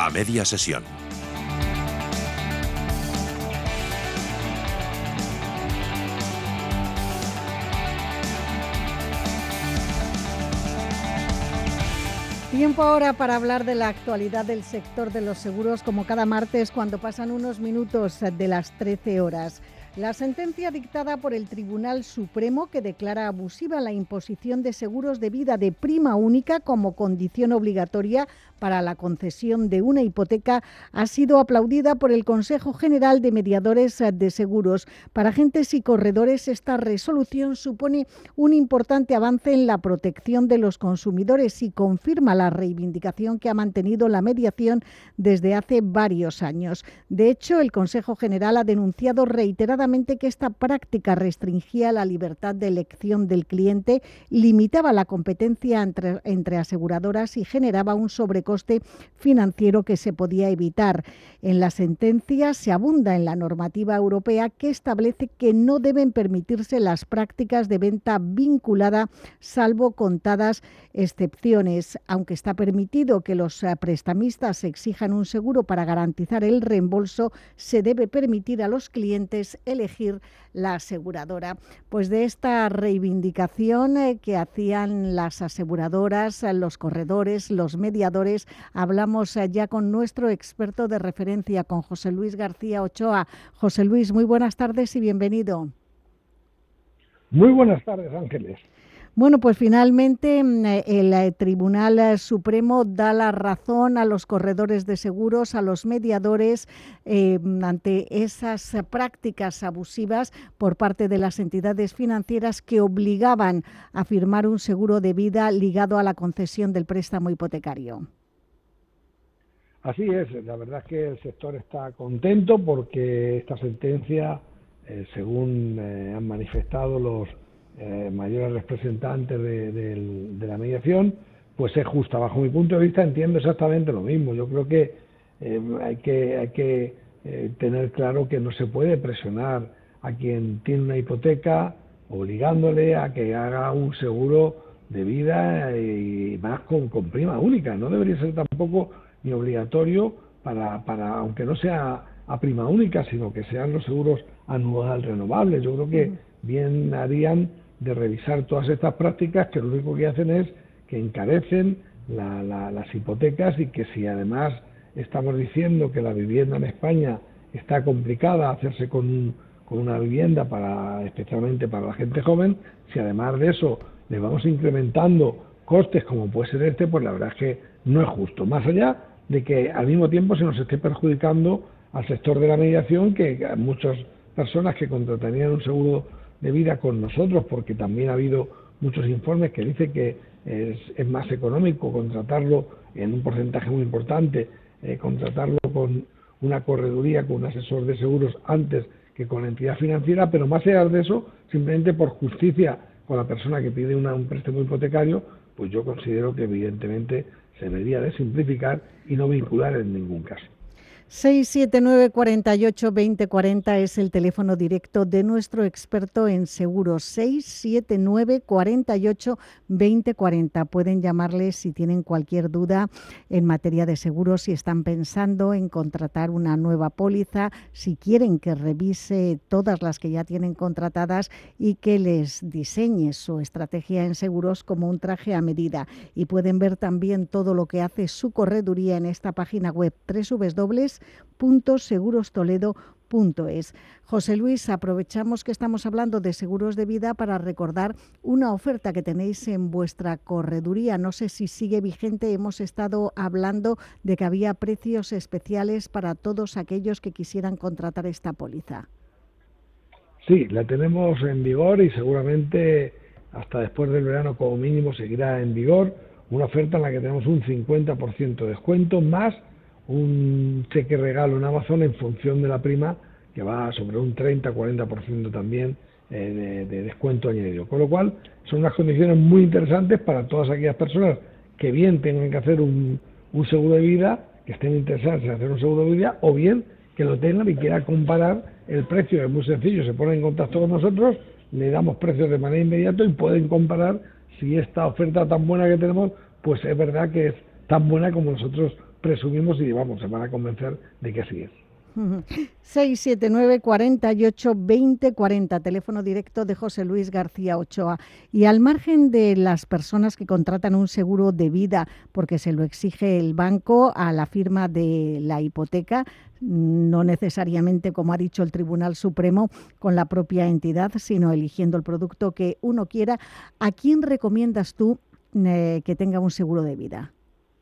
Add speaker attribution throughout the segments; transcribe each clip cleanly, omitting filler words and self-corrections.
Speaker 1: A media sesión.
Speaker 2: Tiempo ahora para hablar de la actualidad del sector de los seguros, como cada martes cuando pasan unos minutos de las 13 horas. La sentencia dictada por el Tribunal Supremo que declara abusiva la imposición de seguros de vida de prima única como condición obligatoria para la concesión de una hipoteca ha sido aplaudida por el Consejo General de Mediadores de Seguros. Para agentes y corredores, esta resolución supone un importante avance en la protección de los consumidores y confirma la reivindicación que ha mantenido la mediación desde hace varios años. De hecho, el Consejo General ha denunciado reiteradamente que esta práctica restringía la libertad de elección del cliente, limitaba la competencia entre aseguradoras y generaba un sobrecoste financiero que se podía evitar. En la sentencia se abunda en la normativa europea que establece que no deben permitirse las prácticas de venta vinculada, salvo contadas excepciones. Aunque está permitido que los prestamistas exijan un seguro para garantizar el reembolso, se debe permitir a los clientes elegir la aseguradora. Pues de esta reivindicación que hacían las aseguradoras, los corredores, los mediadores, hablamos ya con nuestro experto de referencia, con José Luis García Ochoa. José Luis, muy buenas tardes y bienvenido.
Speaker 3: Muy buenas tardes, Ángeles.
Speaker 2: Bueno, pues finalmente el Tribunal Supremo da la razón a los corredores de seguros, a los mediadores, ante esas prácticas abusivas por parte de las entidades financieras que obligaban a firmar un seguro de vida ligado a la concesión del préstamo hipotecario.
Speaker 3: Así es, la verdad es que el sector está contento porque esta sentencia, según han manifestado los mayores representantes de la mediación, pues es justa. Bajo mi punto de vista entiendo exactamente lo mismo. Yo creo que hay que tener claro que no se puede presionar a quien tiene una hipoteca obligándole a que haga un seguro de vida y más con prima única. No debería ser tampoco ni obligatorio para aunque no sea a prima única, sino que sean los seguros anual renovables. Yo creo que bien harían de revisar todas estas prácticas que lo único que hacen es que encarecen las hipotecas, y que si además estamos diciendo que la vivienda en España está complicada hacerse con una vivienda especialmente para la gente joven, si además de eso le vamos incrementando costes como puede ser pues la verdad es que no es justo, más allá de que al mismo tiempo se nos esté perjudicando al sector de la mediación, que muchas personas que contratarían un seguro de vida con nosotros, porque también ha habido muchos informes que dicen que es más económico contratarlo en un porcentaje muy importante, contratarlo con una correduría, con un asesor de seguros antes que con la entidad financiera, pero más allá de eso, simplemente por justicia con la persona que pide un préstamo hipotecario, pues yo considero que evidentemente se debería de simplificar y no vincular en ningún caso.
Speaker 2: 679 48 20 40 es el teléfono directo de nuestro experto en seguros. 679 48 20 40. Pueden llamarles si tienen cualquier duda en materia de seguros, si están pensando en contratar una nueva póliza, si quieren que revise todas las que ya tienen contratadas y que les diseñe su estrategia en seguros como un traje a medida. Y pueden ver también todo lo que hace su correduría en esta página web www.segurostoledo.es. José Luis, aprovechamos que estamos hablando de seguros de vida para recordar una oferta que tenéis en vuestra correduría. No sé si sigue vigente. Hemos estado hablando de que había precios especiales para todos aquellos que quisieran contratar esta póliza.
Speaker 3: Sí, la tenemos en vigor y seguramente hasta después del verano como mínimo seguirá en vigor. Una oferta en la que tenemos un 50% de descuento más un cheque regalo en Amazon en función de la prima, que va sobre un 30-40% también de descuento añadido. Con lo cual, son unas condiciones muy interesantes para todas aquellas personas que bien tengan que hacer un seguro de vida, que estén interesadas en hacer un seguro de vida, o bien que lo tengan y quieran comparar el precio. Es muy sencillo, se ponen en contacto con nosotros, le damos precios de manera inmediata y pueden comparar si esta oferta tan buena que tenemos, pues es verdad que es tan buena como nosotros presumimos y vamos, se van a convencer de que así es.
Speaker 2: 679 48 20 40, teléfono directo de José Luis García Ochoa. Y al margen de las personas que contratan un seguro de vida porque se lo exige el banco a la firma de la hipoteca, no necesariamente, como ha dicho el Tribunal Supremo, con la propia entidad, sino eligiendo el producto que uno quiera, ¿a quién recomiendas tú que tenga un seguro de vida?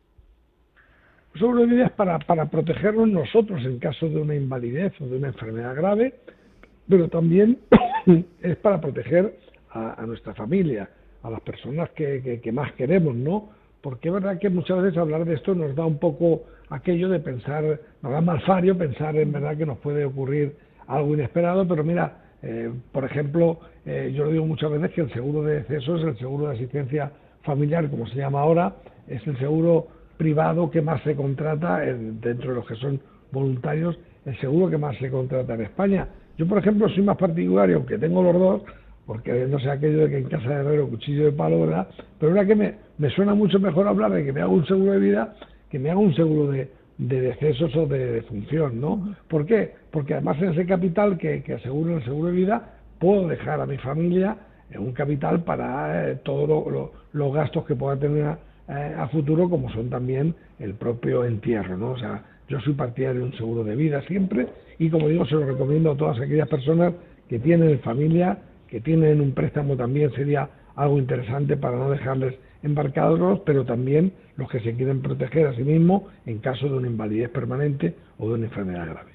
Speaker 3: El seguro de vida es para protegernos nosotros en caso de una invalidez o de una enfermedad grave, pero también es para proteger a nuestra familia, a las personas que más queremos, ¿no? Porque es verdad que muchas veces hablar de esto nos da un poco aquello de pensar, nos da malfario pensar en verdad que nos puede ocurrir algo inesperado, pero mira, por ejemplo, yo lo digo muchas veces que el seguro de decesos, el seguro de asistencia familiar, como se llama ahora, es el seguro privado que más se contrata dentro de los que son voluntarios, el seguro que más se contrata en España. Yo, por ejemplo, soy más particular, aunque tengo los dos, porque no sé aquello de que en casa de herrero cuchillo de palo, ¿verdad? Pero es verdad que me suena mucho mejor hablar de que me haga un seguro de vida que me haga un seguro de decesos o de defunción, ¿no? ¿Por qué? Porque además en ese capital que aseguro en el seguro de vida puedo dejar a mi familia un capital para todos los gastos que pueda tener a futuro, como son también el propio entierro, ¿no? O sea, yo soy partidario de un seguro de vida siempre y, como digo, se lo recomiendo a todas aquellas personas que tienen familia, que tienen un préstamo, también sería algo interesante para no dejarles embarcados, pero también los que se quieren proteger a sí mismos en caso de una invalidez permanente o de una enfermedad grave.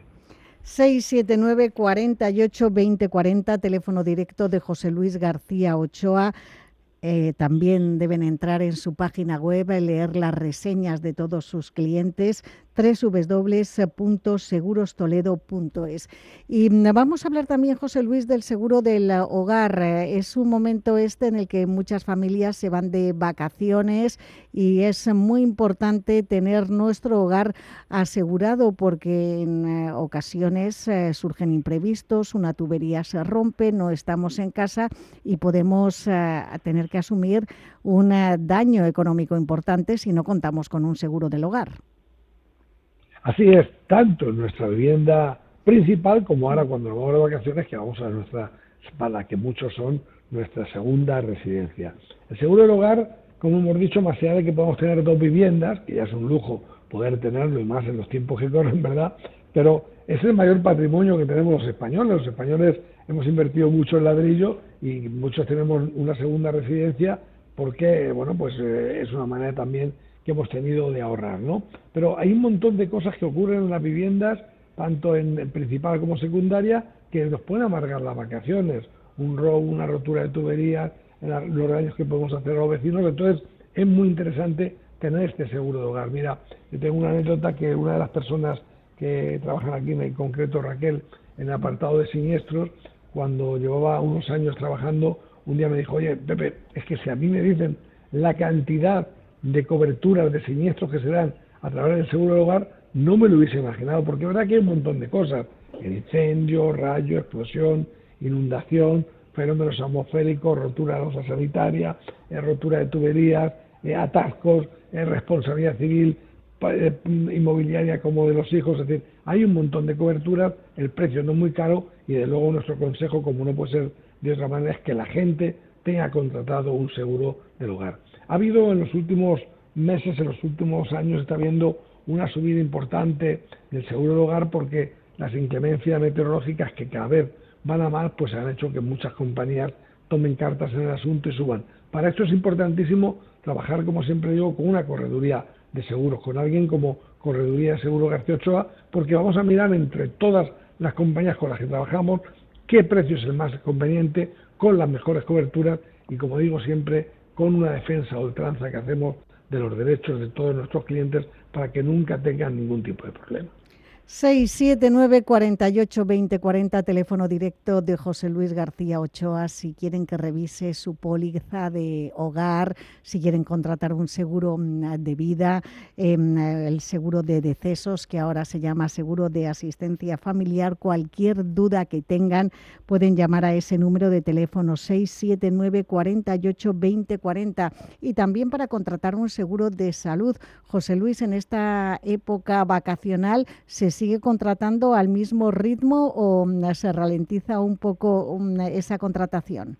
Speaker 2: 679 48 20 40, teléfono directo de José Luis García Ochoa. También deben entrar en su página web, leer las reseñas de todos sus clientes, www.segurostoledo.es. Y vamos a hablar también, José Luis, del seguro del hogar. Es un momento en el que muchas familias se van de vacaciones y es muy importante tener nuestro hogar asegurado porque en ocasiones surgen imprevistos, una tubería se rompe, no estamos en casa y podemos tener que asumir un daño económico importante si no contamos con un seguro del hogar.
Speaker 3: Así es, tanto en nuestra vivienda principal como ahora cuando nos vamos de vacaciones, que vamos a nuestra, para que muchos son nuestra segunda residencia. El seguro del hogar, como hemos dicho, más allá de que podamos tener dos viviendas, que ya es un lujo poder tenerlo y más en los tiempos que corren, ¿verdad? Pero es el mayor patrimonio que tenemos los españoles. Los españoles hemos invertido mucho en ladrillo y muchos tenemos una segunda residencia porque, bueno, pues es una manera también que hemos tenido de ahorrar, ¿no? Pero hay un montón de cosas que ocurren en las viviendas, tanto en principal como secundaria, que nos pueden amargar las vacaciones. Un robo, una rotura de tuberías, los daños que podemos hacer a los vecinos. Entonces, es muy interesante tener este seguro de hogar. Mira, yo tengo una anécdota que una de las personas que trabajan aquí, en concreto Raquel, en el apartado de siniestros, cuando llevaba unos años trabajando, un día me dijo, oye, Pepe, es que si a mí me dicen la cantidad de coberturas de siniestros que se dan a través del seguro del hogar, no me lo hubiese imaginado, porque es verdad que hay un montón de cosas, incendio, rayo, explosión, inundación, fenómenos atmosféricos, rotura de losa sanitaria, rotura de tuberías, atascos, responsabilidad civil, inmobiliaria como de los hijos, es decir, hay un montón de coberturas, el precio no es muy caro y de luego nuestro consejo, como no puede ser de otra manera, es que la gente tenga contratado un seguro del hogar. Ha habido en los últimos meses, en los últimos años, está habiendo una subida importante del seguro del hogar porque las inclemencias meteorológicas que cada vez van a más, pues han hecho que muchas compañías tomen cartas en el asunto y suban. Para esto es importantísimo trabajar, como siempre digo, con una correduría de seguros, con alguien como Correduría de Seguros García Ochoa, porque vamos a mirar entre todas las compañías con las que trabajamos qué precio es el más conveniente, con las mejores coberturas y, como digo siempre, con una defensa a ultranza que hacemos de los derechos de todos nuestros clientes para que nunca tengan ningún tipo de problema.
Speaker 2: 679 48 20 40, teléfono directo de José Luis García Ochoa, si quieren que revise su póliza de hogar, si quieren contratar un seguro de vida, el seguro de decesos, que ahora se llama seguro de asistencia familiar. Cualquier duda que tengan pueden llamar a ese número de teléfono 679 48 20 40, y también para contratar un seguro de salud. José Luis, en esta época vacacional, ¿se sigue contratando al mismo ritmo o se ralentiza un poco esa contratación?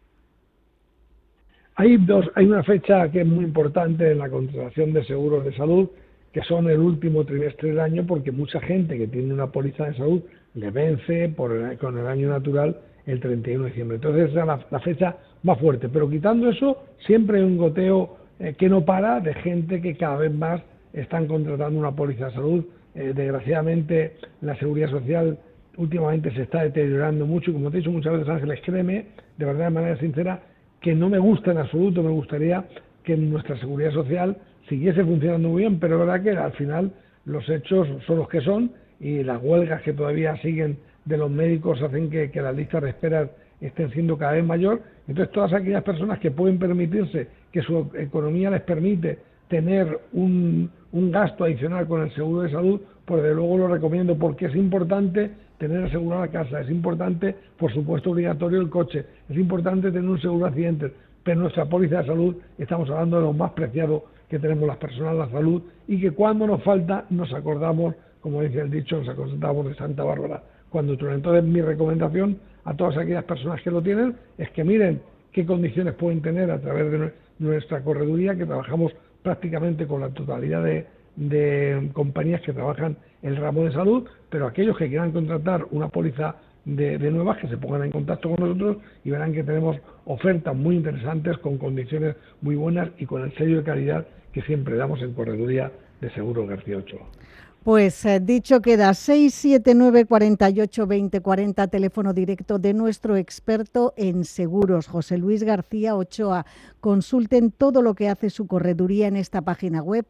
Speaker 3: Hay una fecha que es muy importante en la contratación de seguros de salud, que son el último trimestre del año, porque mucha gente que tiene una póliza de salud le vence con el año natural el 31 de diciembre. Entonces esa es la fecha más fuerte. Pero quitando eso, siempre hay un goteo que no para de gente que cada vez más están contratando una póliza de salud. Desgraciadamente la seguridad social últimamente se está deteriorando mucho, y como te he dicho muchas veces, Ángeles, créeme, de verdad, de manera sincera, que no me gusta en absoluto. Me gustaría que nuestra seguridad social siguiese funcionando muy bien, pero es verdad que al final los hechos son los que son, y las huelgas que todavía siguen de los médicos hacen que las listas de espera estén siendo cada vez mayor. Entonces todas aquellas personas que pueden permitirse, que su economía les permite tener un gasto adicional con el seguro de salud, pues desde luego lo recomiendo, porque es importante tener asegurada la casa, es importante, por supuesto, obligatorio el coche, es importante tener un seguro de accidentes, pero nuestra póliza de salud, estamos hablando de lo más preciado que tenemos las personas, la salud, y que cuando nos falta nos acordamos, como dice el dicho, nos acordamos de Santa Bárbara cuando truena. Entonces mi recomendación a todas aquellas personas que lo tienen es que miren qué condiciones pueden tener a través de nuestra correduría, que trabajamos prácticamente con la totalidad de compañías que trabajan el ramo de salud, pero aquellos que quieran contratar una póliza de nuevas, que se pongan en contacto con nosotros y verán que tenemos ofertas muy interesantes, con condiciones muy buenas y con el sello de calidad que siempre damos en Correduría de Seguros García Ochoa.
Speaker 2: Pues dicho queda, 679 48 20 40, teléfono directo de nuestro experto en seguros, José Luis García Ochoa. Consulten todo lo que hace su correduría en esta página web,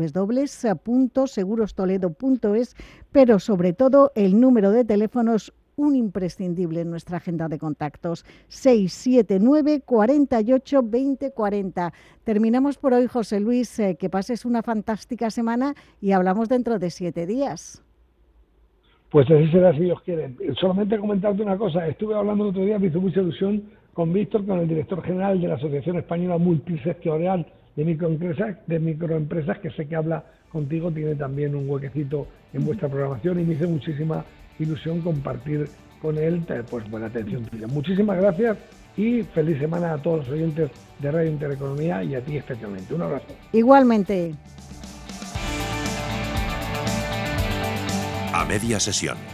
Speaker 2: www.segurostoledo.es, pero sobre todo el número de teléfonos, un imprescindible en nuestra agenda de contactos, 679 48 20 40. Terminamos por hoy, José Luis, que pases una fantástica semana y hablamos dentro de 7 días.
Speaker 3: Pues así será, si Dios quiere. Solamente comentarte una cosa, estuve hablando el otro día, me hizo mucha ilusión con Víctor, con el director general de la Asociación Española Multisectorial de Microempresas, que sé que habla contigo, tiene también un huequecito en vuestra programación, y me hizo muchísima ilusión compartir con él pues buena atención tuya. Muchísimas gracias y feliz semana a todos los oyentes de Radio Intereconomía y a ti especialmente. Un abrazo.
Speaker 2: Igualmente.
Speaker 1: A media sesión.